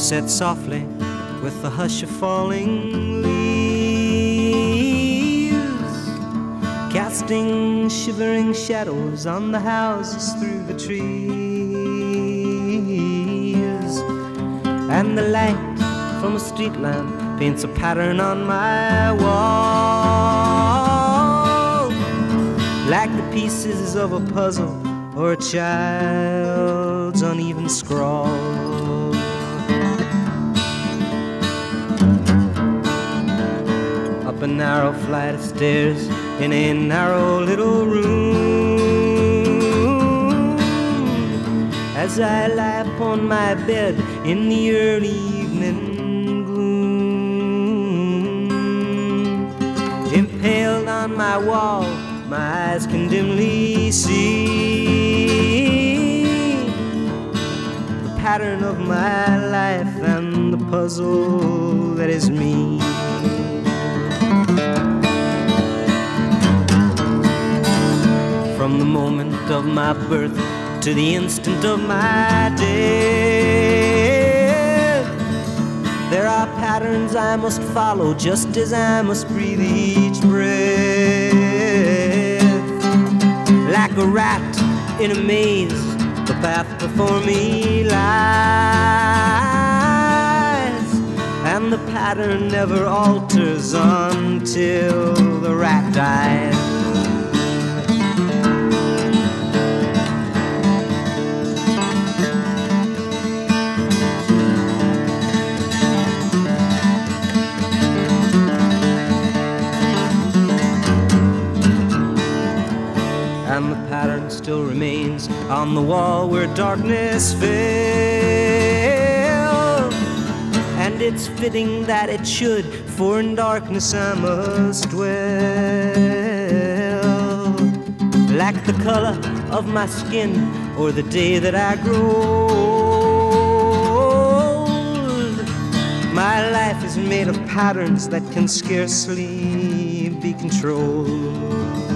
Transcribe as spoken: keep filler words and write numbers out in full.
set softly with the hush of falling leaves, casting shivering shadows on the houses through the trees. And the light from a street lamp paints a pattern on my wall, like the pieces of a puzzle or a child's uneven scrawl. Up a narrow flight of stairs in a narrow little room, as I lie upon my bed in the early evening gloom, impaled on my wall, my eyes can dimly see the pattern of my life and the puzzle that is me. From the moment of my birth to the instant of my death, there are patterns I must follow, just as I must breathe each breath. Like a rat in a maze, the path before me lies, and the pattern never alters until the rat dies. And the pattern still remains on the wall where darkness fell, and it's fitting that it should, for in darkness I must dwell. Like the color of my skin or the day that I grow old, my life is made of patterns that can scarcely be controlled.